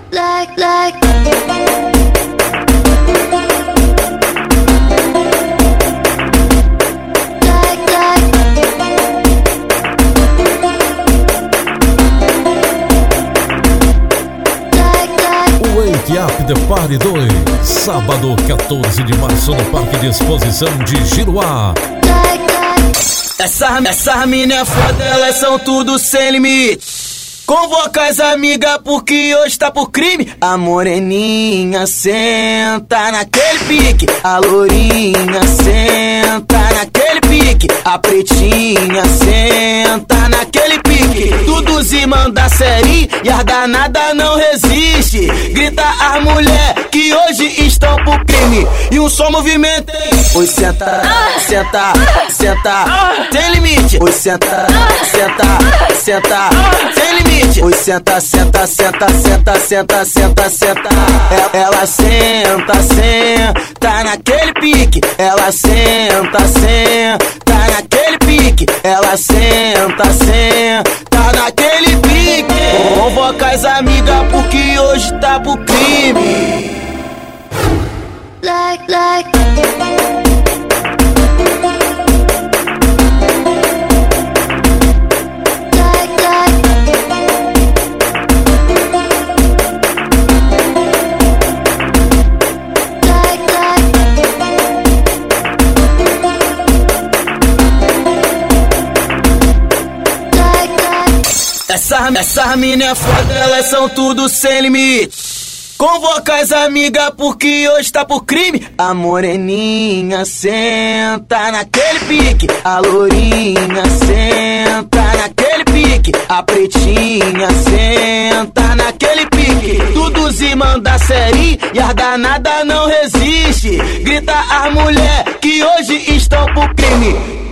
Wake Up The Party 2, sábado 14 de março no Parque de Exposição de Giruá. Essa mina é foda, elas são tudo sem limite. Convoca as amigas porque hoje tá por crime. A moreninha senta naquele pique, a lourinha senta naquele pique, a pretinha senta naquele pique. Tudo se manda série e as danada não resiste. Grita as mulher que hoje estão por crime. E um só movimento. Oi, senta, senta, senta, sem limite. Oi, senta, senta, senta, sem limite. Oi, senta, senta, senta, senta, senta, senta, senta. Ela senta, senta naquele pique. Ela senta, senta naquele pique. Ela senta, senta naquele pique. Convoca as amigas porque hoje tá pro crime. Essa mina é foda, elas são tudo sem limite. Convoca as amigas porque hoje tá por crime. A moreninha senta naquele pique, a lourinha senta naquele pique, a pretinha senta naquele pique. Tudo se manda série e as danada não resiste. Grita as mulher que hoje estão por crime.